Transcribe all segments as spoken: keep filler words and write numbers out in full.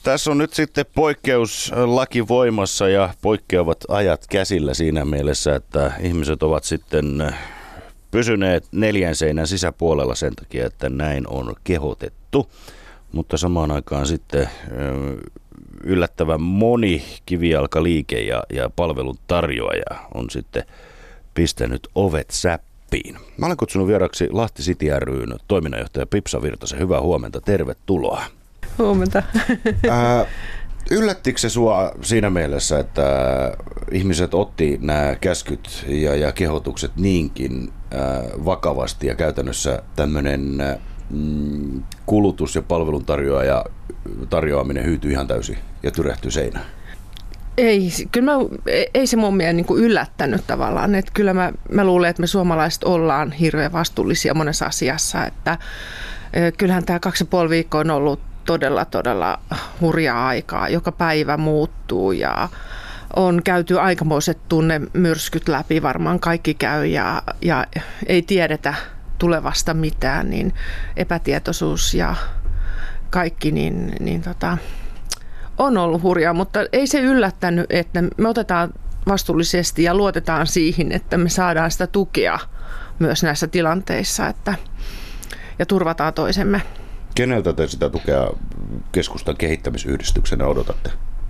Tässä on nyt sitten poikkeuslaki voimassa ja poikkeavat ajat käsillä siinä mielessä, että ihmiset ovat sitten pysyneet neljän seinän sisäpuolella sen takia, että näin on kehotettu. Mutta samaan aikaan sitten yllättävän moni kivijalkaliike ja, ja palvelun tarjoaja on sitten pistänyt ovet säppiin. Mä olen kutsunut vieraksi Lahti City ry:n toiminnanjohtaja Pipsa Virtasen. Hyvää huomenta, tervetuloa. Huomenta. Äh, yllättikö se sua siinä mielessä, että ihmiset otti nämä käskyt ja, ja kehotukset niinkin äh, vakavasti ja käytännössä tämmöinen äh, kulutus- ja palveluntarjoaja tarjoaminen hyytyi ihan täysin ja tyrehtyi seinään? Ei, kyllä mä, ei se mun mielestä niin kuin yllättänyt tavallaan. Että kyllä mä, mä luulen, että me suomalaiset ollaan hirveän vastuullisia monessa asiassa. Että, kyllähän tämä kaksi ja puoli viikkoa on ollut todella, todella hurjaa aikaa. Joka päivä muuttuu ja on käyty aikamoiset tunnemyrskyt läpi. Varmaan kaikki käy ja, ja ei tiedetä tulevasta mitään, niin epätietoisuus ja kaikki niin, niin tota, on ollut hurjaa, mutta ei se yllättänyt, että me otetaan vastuullisesti ja luotetaan siihen, että me saadaan sitä tukea myös näissä tilanteissa että, ja turvataan toisemme. Keneltä te sitä tukea keskustan kehittämisyhdistyksenä odotatte?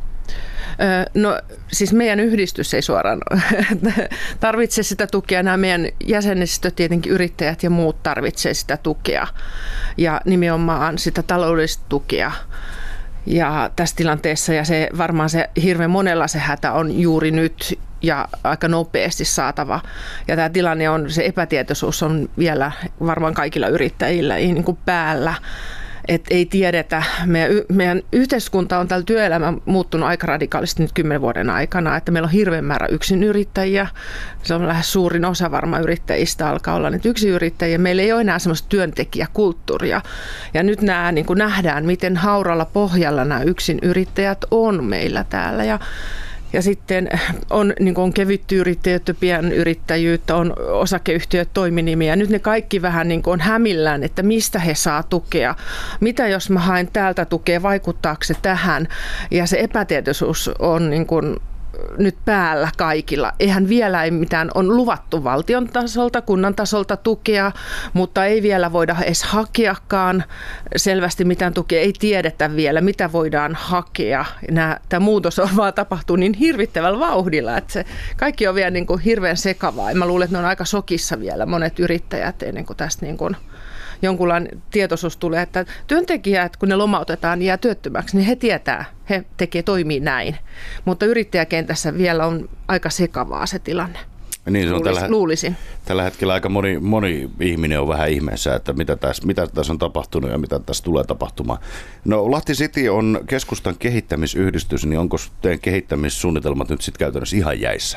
No siis meidän yhdistys ei suoraan tarvitse sitä tukea. Nämä meidän jäsenistö, tietenkin yrittäjät ja muut tarvitsee sitä tukea ja nimenomaan sitä taloudellista tukea. Ja tässä tilanteessa ja se varmaan se hirveän monella se hätä on juuri nyt ja aika nopeasti saatava. Ja tämä tilanne on, se epätietoisuus on vielä varmaan kaikilla yrittäjillä niin kuin päällä. Että ei tiedetä. Meidän, meidän yhteiskunta on tällä työelämä muuttunut aika radikaalisti nyt kymmenen vuoden aikana, että meillä on hirveän määrä yksinyrittäjiä. Se on lähes suurin osa varmaan yrittäjistä alkaa olla nyt yksinyrittäjiä. Meillä ei ole enää semmoista työntekijäkulttuuria. Ja nyt nämä, niin kuin nähdään, miten hauralla pohjalla nämä yksinyrittäjät on meillä täällä. Ja Ja sitten on, niin on kevytty yrittäjyyttä, pienyrittäjyyttä, on osakeyhtiöt, toiminimiä. Nyt ne kaikki vähän niin on hämillään, että mistä he saa tukea. Mitä jos mä haen täältä tukea, vaikuttaako se tähän? Ja se epätietoisuus on niin kuin nyt päällä kaikilla. Eihän vielä ei mitään, on luvattu valtion tasolta, kunnan tasolta tukea, mutta ei vielä voida edes hakeakaan selvästi mitään tukea. Ei tiedetä vielä, mitä voidaan hakea. Nämä, tämä muutos on vaan tapahtuu niin hirvittävällä vauhdilla, että se kaikki on vielä niin kuin hirveän sekavaa. Ja mä luulen, että ne on aika sokissa vielä monet yrittäjät ennen kuin tästä niin kuin jonkunlainen tietoisuus tulee, että työntekijät, kun ne lomautetaan ja jää työttömäksi, niin he tietää, he tekee, toimii näin. Mutta yrittäjäkentässä vielä on aika sekavaa se tilanne. Niin, se on Luulis, tällä, luulisin. Tällä hetkellä aika moni, moni ihminen on vähän ihmeessä, että mitä tässä, mitä tässä on tapahtunut ja mitä tässä tulee tapahtumaan. No Lahti City on keskustan kehittämisyhdistys, niin onko teidän kehittämissuunnitelmat nyt sitten käytännössä ihan jäissä?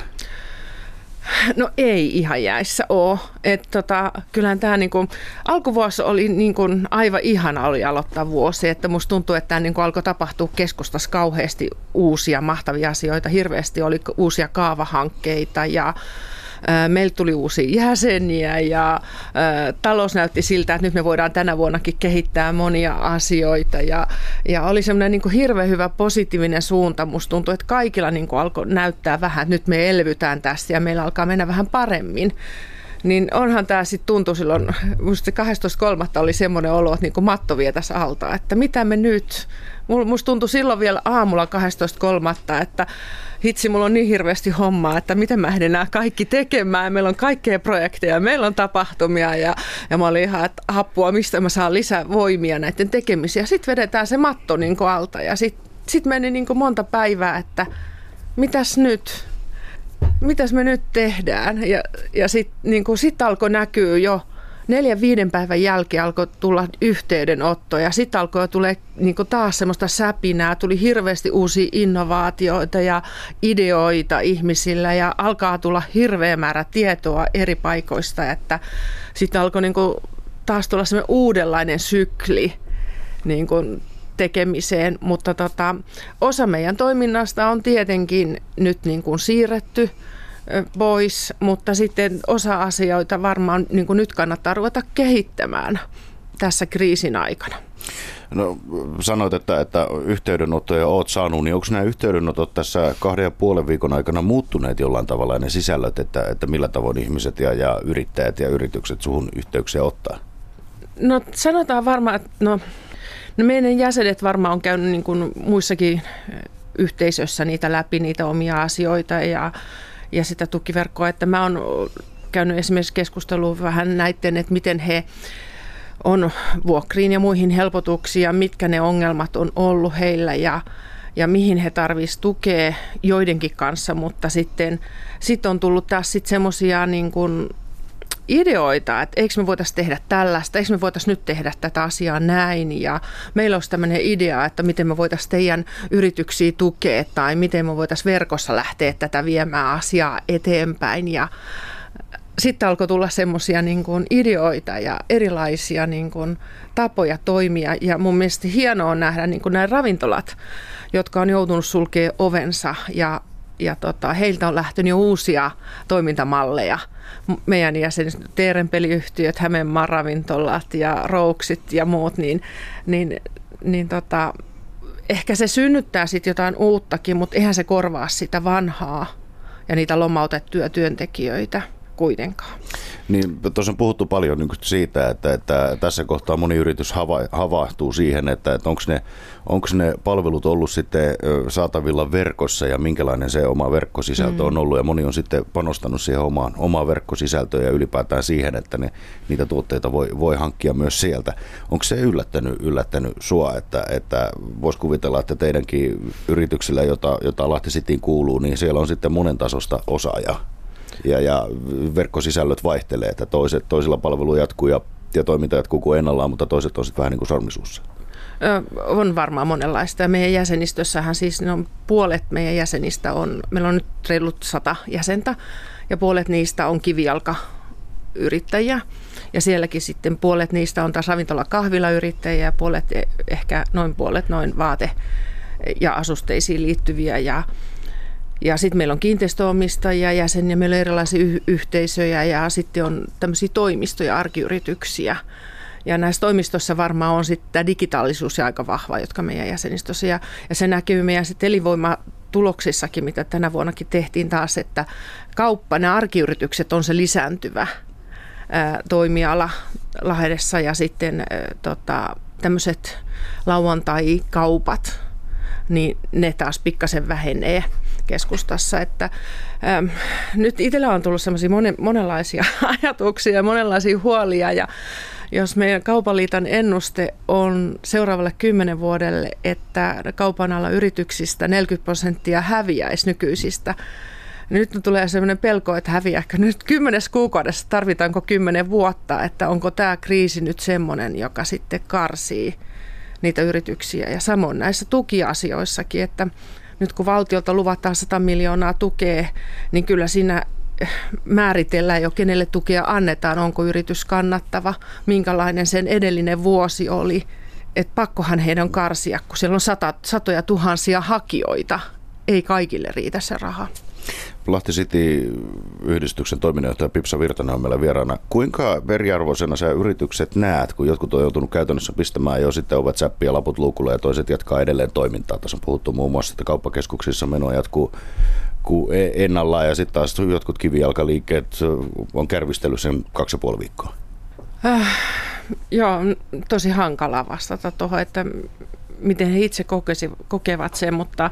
No ei ihan jäissä ole. Et tota, kyllähän tämä niinku, alkuvuosi oli niinku, aivan ihana oli aloittaa vuosi. Että musta tuntuu, että tämä niinku alkoi tapahtua keskustassa kauheasti uusia mahtavia asioita. Hirveästi oli uusia kaavahankkeita ja meillä tuli uusia jäseniä ja talous näytti siltä, että nyt me voidaan tänä vuonnakin kehittää monia asioita. Ja, ja oli semmoinen niin kuin hirveän hyvä positiivinen suunta. Musta tuntuu, että kaikilla niin kuin alkoi näyttää vähän, että nyt me elvytään tästä ja meillä alkaa mennä vähän paremmin. Niin onhan tämä sitten tuntui silloin, musta kahdestoista kolmatta oli semmoinen olo, että niin kuin matto vietäisi alta, että mitä me nyt. Musta tuntui silloin vielä aamulla kahdestoista kolmatta, että hitsi, mulla on niin hirveästi hommaa, että miten mä ehdin nämä kaikki tekemään. Meillä on kaikkea projekteja, meillä on tapahtumia ja, ja mä olin ihan, että apua, mistä mä saan lisää voimia näiden tekemisiä. Sitten vedetään se matto niin kuin alta ja sitten sit meni niin kuin monta päivää, että mitäs nyt? Mitäs me nyt tehdään? Ja, ja sitten niin sit alkoi näkyä jo neljän viiden päivän jälkeen alkoi tulla yhteydenotto ja sitten alkoi tulla niin taas semmoista säpinää, tuli hirveästi uusia innovaatioita ja ideoita ihmisillä ja alkaa tulla hirveä määrä tietoa eri paikoista, että sitten alkoi niin taas tulla semmoinen uudenlainen sykli niin kuin tekemiseen, mutta tota, osa meidän toiminnasta on tietenkin nyt niin kuin siirretty pois, mutta sitten osa asioita varmaan niin kuin nyt kannattaa ruveta kehittämään. tässä kriisin aikana. No sanoit, että, että yhteydenottoja olet saanut, niin onko nämä yhteydenotot tässä kahden ja puolen viikon aikana muuttuneet jollain tavalla ja ne sisällöt, että, että millä tavoin ihmiset ja, ja yrittäjät ja yritykset suhun yhteyksiä ottaa? No sanotaan varmaan, että no, no meidän jäsenet varmaan on käynyt niin kuin muissakin yhteisöissä niitä läpi, niitä omia asioita ja, ja sitä tukiverkkoa, että mä oon käynyt esimerkiksi keskustelua vähän näiden, että miten he on vuokriin ja muihin helpotuksia, mitkä ne ongelmat on ollut heillä ja, ja mihin he tarvitsisivat tukea joidenkin kanssa, mutta sitten sit on tullut taas sitten semmoisia niin kuin ideoita, että eikö me voitaisiin tehdä tällaista, eikö me voitaisiin nyt tehdä tätä asiaa näin ja meillä olisi tämmöinen idea, että miten me voitaisiin teidän yrityksiä tukea tai miten me voitaisiin verkossa lähteä tätä viemään asiaa eteenpäin ja sitten alkoi tulla semmoisia niin kuin ideoita ja erilaisia niin kuin tapoja toimia ja mun mielestä hienoa on nähdä niin kuin nämä ravintolat, jotka on joutunut sulkemaan ovensa ja, ja tota, heiltä on lähtenyt jo uusia toimintamalleja. Meidän jäsenet, Teerenpeliyhtiöt, Hämeenmaan ravintolat ja Rouksit ja muut, niin, niin, niin tota, ehkä se synnyttää sitten jotain uuttakin, mutta eihän se korvaa sitä vanhaa ja niitä lomautettuja työntekijöitä kuitenkaan. Niin, tuossa on puhuttu paljon niin siitä, että, että tässä kohtaa moni yritys hava, havahtuu siihen, että, että onko ne, onko ne palvelut ollut sitten saatavilla verkossa ja minkälainen se oma verkkosisältö mm. on ollut. Ja moni on sitten panostanut siihen omaan, omaan verkkosisältöön ja ylipäätään siihen, että ne, niitä tuotteita voi, voi hankkia myös sieltä. Onko se yllättänyt, yllättänyt sua, että, että voisi kuvitella, että teidänkin yrityksillä, jota, jota Lahti Cityin kuuluu, niin siellä on sitten monen tasosta osaajaa? Ja, ja verkkosisällöt vaihtelee, että toiset, toisilla palvelu jatkuu ja, ja toiminta jatkuu kuin ennallaan, mutta toiset on sitten vähän niin kuin sormisuussa. On varmaan monenlaista. Ja meidän jäsenistössähän siis no, puolet meidän jäsenistä on, meillä on nyt reilut sata jäsentä ja puolet niistä on kivijalkayrittäjiä. Ja sielläkin sitten puolet niistä on taas ravintola-kahvilayrittäjiä ja puolet, ehkä noin puolet noin vaate- ja asusteisiin liittyviä ja Ja sitten meillä on kiinteistöomistajia, jäseniä, meillä on erilaisia y- yhteisöjä ja sitten on tämmöisiä toimistoja, arkiyrityksiä. Ja näissä toimistoissa varmaan on sitten tämä digitaalisuus aika vahva, jotka meidän jäsenistössä. Ja, ja se näkyy meidän sitten elinvoimatuloksissakin, mitä tänä vuonnakin tehtiin taas, että kauppa, nämä arkiyritykset on se lisääntyvä ää, toimiala Lahdessa ja sitten ää, tota, tämmöiset lauantai-kaupat, niin ne taas pikkasen vähenee keskustassa, että äm, nyt itsellä on tullut semmoisia monen, monenlaisia ajatuksia ja monenlaisia huolia ja jos meidän Kaupan liiton ennuste on seuraavalle kymmenen vuodelle, että kaupan alan yrityksistä neljäkymmentä prosenttia häviäisi nykyisistä, niin nyt tulee sellainen pelko, että häviääkö nyt kymmenes kuukaudessa, tarvitaanko kymmenen vuotta, että onko tämä kriisi nyt semmoinen, joka sitten karsii niitä yrityksiä ja samoin näissä tukiasioissakin, että nyt kun valtiolta luvataan sata miljoonaa tukea, niin kyllä siinä määritellään jo, kenelle tukea annetaan, onko yritys kannattava, minkälainen sen edellinen vuosi oli. Että pakkohan heidän karsia, kun siellä on sata, satoja tuhansia hakijoita, ei kaikille riitä se raha. Lahti City-yhdistyksen toiminnanjohtaja Pipsa Virtanen on meillä vieraana. Kuinka veriarvoisena sä yritykset näet, kun jotkut on joutunut käytännössä pistämään jo sitten ovet-säppiä laput luukulle ja toiset jatkaa edelleen toimintaa? Tässä on puhuttu muun muassa, että kauppakeskuksissa meno jatkuu ennallaan ja sitten taas jotkut kivijalkaliikkeet on kärvistellyt sen kaksi ja puoli viikkoa. Äh, joo, tosi hankalaa vastata tuohon, että miten he itse kokesi, kokevat sen, mutta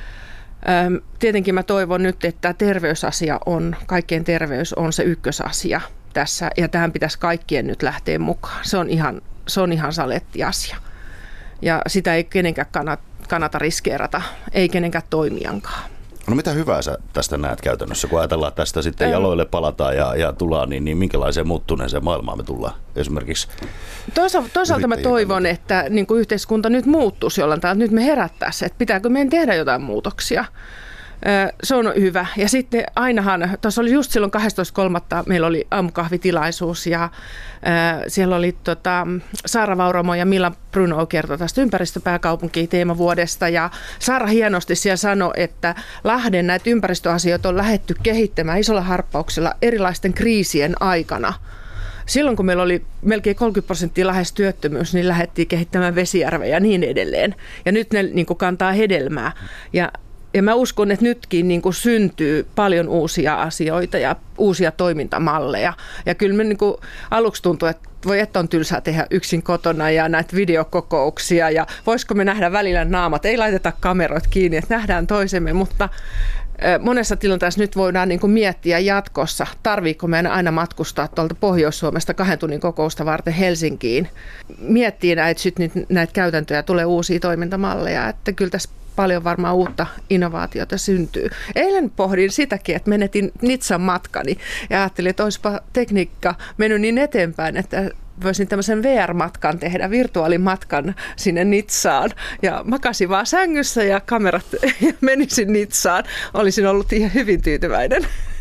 tietenkin mä toivon nyt, että terveysasia on, kaikkien terveys on se ykkösasia tässä ja tähän pitäisi kaikkien nyt lähteä mukaan. Se on ihan, se on ihan saletti asia ja sitä ei kenenkään kannata, kannata riskeerata, ei kenenkään toimijankaan. No mitä hyvää sä tästä näet käytännössä, kun ajatellaan, että tästä sitten jaloille palataan ja, ja tullaan, niin, niin minkälaiseen muuttuneeseen maailmaan me tullaan esimerkiksi? Toisaalta, toisaalta mä toivon, että niin kuin yhteiskunta nyt muuttuisi jollain tavalla, nyt me herättäisiin, että pitääkö meidän tehdä jotain muutoksia. Se on hyvä. Ja sitten ainahan, tuossa oli just silloin kahdestoista kolmatta meillä oli aamukahvitilaisuus ja siellä oli tota, Saara Vauramo ja Milla Bruno kertoi tästä ympäristöpääkaupunkiin teemavuodesta ja Saara hienosti siellä sanoi, että Lahden näitä ympäristöasioita on lähdetty kehittämään isolla harppauksella erilaisten kriisien aikana. silloin kun meillä oli melkein kolmekymmentä prosenttia lähes työttömyys, niin lähdettiin kehittämään Vesijärveä ja niin edelleen. Ja nyt ne niin kuin kantaa hedelmää. Ja Ja mä uskon, että nytkin niin kuin syntyy paljon uusia asioita ja uusia toimintamalleja. Ja kyllä me niin kuin aluksi tuntuu, että voi että on tylsää tehdä yksin kotona ja näitä videokokouksia. Ja voisiko me nähdä välillä naamat, ei laiteta kameroita kiinni, että nähdään toisemme. Mutta monessa tilanteessa nyt voidaan niin kuin miettiä jatkossa, tarviiko meidän aina matkustaa tuolta Pohjois-Suomesta kahden tunnin kokousta varten Helsinkiin. Miettii näitä, näitä käytäntöjä, tulee uusia toimintamalleja, että kyllä tässä paljon varmaan uutta innovaatiota syntyy. Eilen pohdin sitäkin, että menetin Nizzan matkani ja ajattelin, että olisipa tekniikka mennyt niin eteenpäin, että voisin tämmöisen V R-matkan tehdä, virtuaalimatkan sinne Nizzaan. Ja makasin vaan sängyssä ja kamerat ja menisin Nizzaan. Olisin ollut ihan hyvin tyytyväinen.